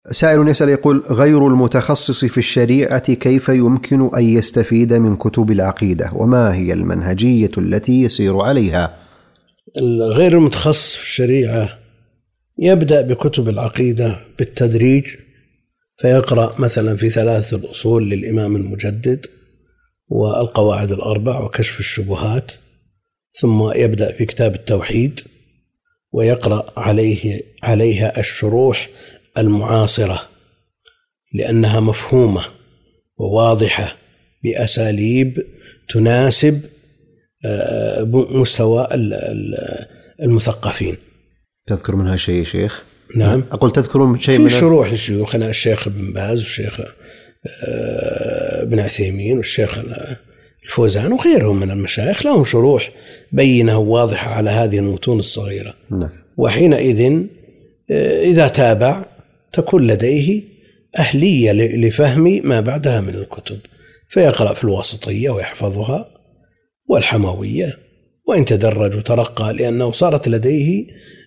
سائل يسأل يقول: غير المتخصص في الشريعة كيف يمكن أن يستفيد من كتب العقيدة، وما هي المنهجية التي يسير عليها؟ غير المتخصص في الشريعة يبدأ بكتب العقيدة بالتدريج، فيقرأ مثلا في 3 الأصول للإمام المجدد، والقواعد الأربع، وكشف الشبهات، ثم يبدأ في كتاب التوحيد ويقرأ عليها الشروح المعاصرة، لأنها مفهومة وواضحة بأساليب تناسب مستوى المثقفين. تذكر منها شيء شيخ؟ نعم، أقول تذكرون شيء من شروح لشيوخنا الشيخ ابن باز والشيخ ابن عثيمين والشيخ الفوزان وغيرهم من المشايخ، لهم شروح بينة وواضحة على هذه المتون الصغيرة. نعم. وحينئذ إذا تابع تكون لديه أهلية لفهم ما بعدها من الكتب، فيقرأ في الواسطية ويحفظها والحموية، وإن تدرج وترقى لأنه صارت لديه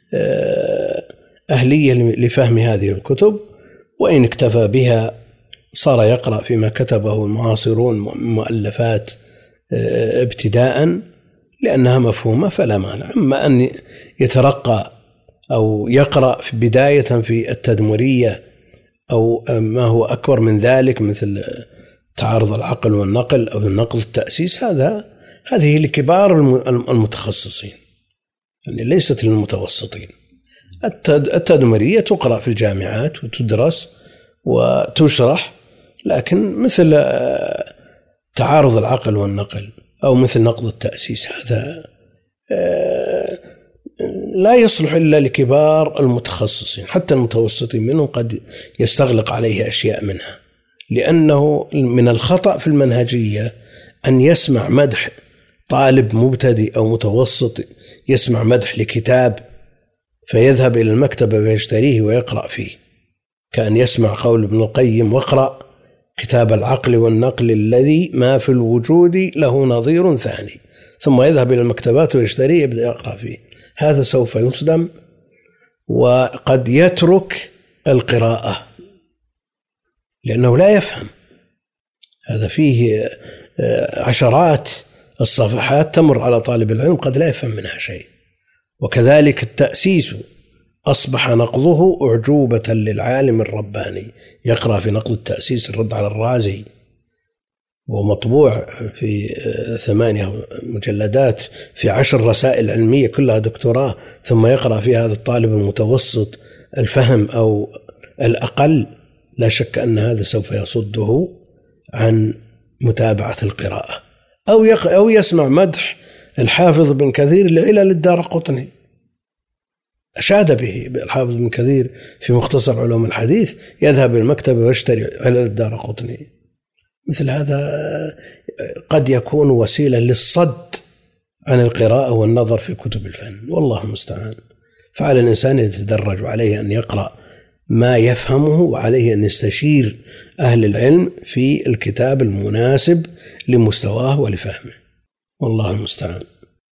أهلية لفهم هذه الكتب، وإن اكتفى بها صار يقرأ فيما كتبه المعاصرون مؤلفات ابتداء لأنها مفهومة فلا مانع. أما أن يترقى أو يقرأ في بداية في التدمرية أو ما هو أكبر من ذلك مثل تعارض العقل والنقل أو النقل التأسيس، هذه لكبار المتخصصين، يعني ليست للمتوسطين. التدمرية تقرأ في الجامعات وتدرس وتشرح، لكن مثل تعارض العقل والنقل أو مثل نقد التأسيس هذا لا يصلح إلا لكبار المتخصصين، حتى المتوسطين منهم قد يستغلق عليه أشياء منها، لأنه من الخطأ في المنهجية أن يسمع مدح طالب مبتدئ أو متوسط، يسمع مدح لكتاب فيذهب إلى المكتبة ويشتريه ويقرأ فيه، كأن يسمع قول ابن القيم: واقرأ كتاب العقل والنقل الذي ما في الوجود له نظير ثاني، ثم يذهب إلى المكتبات ويشتريه يبدأ يقرأ فيه. هذا سوف يصدم وقد يترك القراءة لأنه لا يفهم. هذا فيه عشرات الصفحات تمر على طالب العلم قد لا يفهم منها شيء. وكذلك التأسيس أصبح نقضه أعجوبة للعالم الرباني، يقرأ في نقد التأسيس الرد على الرازي، ومطبوع في 8 مجلدات في 10 رسائل علمية كلها دكتوراه، ثم يقرأ في هذا الطالب المتوسط الفهم أو الأقل، لا شك أن هذا سوف يصده عن متابعة القراءة. أو يسمع مدح الحافظ بن كثير لعلل الدارقطني، أشاد به الحافظ بن كثير في مختصر علوم الحديث، يذهب إلى المكتبة ويشتري علل الدارقطني. مثل هذا قد يكون وسيلة للصد عن القراءة والنظر في كتب الفن، والله المستعان. فعلى الإنسان يتدرج، عليه أن يقرأ ما يفهمه، وعليه أن يستشير أهل العلم في الكتاب المناسب لمستواه ولفهمه، والله المستعان.